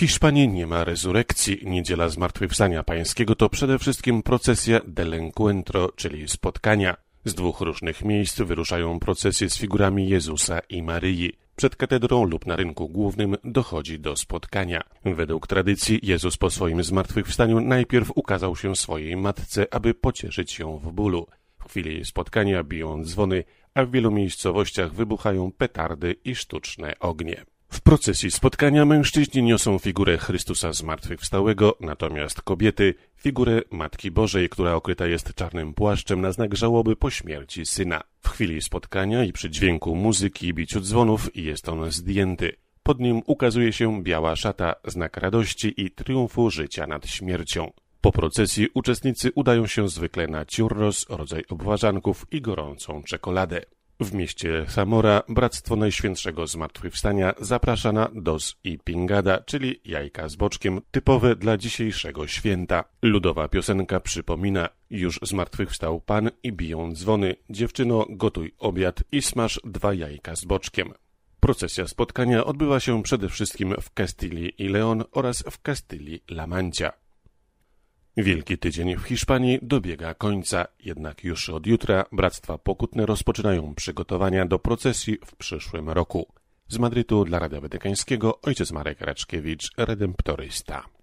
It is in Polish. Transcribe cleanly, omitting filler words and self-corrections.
Hiszpanii nie ma rezurekcji. Niedziela Zmartwychwstania Pańskiego to przede wszystkim procesja del Encuentro, czyli spotkania. Z dwóch różnych miejsc wyruszają procesje z figurami Jezusa i Maryi. Przed katedrą lub na rynku głównym dochodzi do spotkania. Według tradycji Jezus po swoim zmartwychwstaniu najpierw ukazał się swojej matce, aby pocieszyć ją w bólu. W chwili spotkania biją dzwony, a w wielu miejscowościach wybuchają petardy i sztuczne ognie. W procesji spotkania mężczyźni niosą figurę Chrystusa zmartwychwstałego, natomiast kobiety figurę Matki Bożej, która okryta jest czarnym płaszczem na znak żałoby po śmierci syna. W chwili spotkania i przy dźwięku muzyki i biciu dzwonów jest on zdjęty. Pod nim ukazuje się biała szata, znak radości i triumfu życia nad śmiercią. Po procesji uczestnicy udają się zwykle na churros, rodzaj obwarzanków i gorącą czekoladę. W mieście Zamora Bractwo Najświętszego Zmartwychwstania zaprasza na dos i pingada, czyli jajka z boczkiem, typowe dla dzisiejszego święta. Ludowa piosenka przypomina: już zmartwychwstał Pan i biją dzwony, dziewczyno gotuj obiad i smaż 2 jajka z boczkiem. Procesja spotkania odbywa się przede wszystkim w Castylii i León oraz w Castylii-La Mancha. Wielki Tydzień w Hiszpanii dobiega końca, jednak już od jutra Bractwa Pokutne rozpoczynają przygotowania do procesji w przyszłym roku. Z Madrytu dla Radia Watykańskiego ojciec Marek Raczkiewicz, redemptorysta.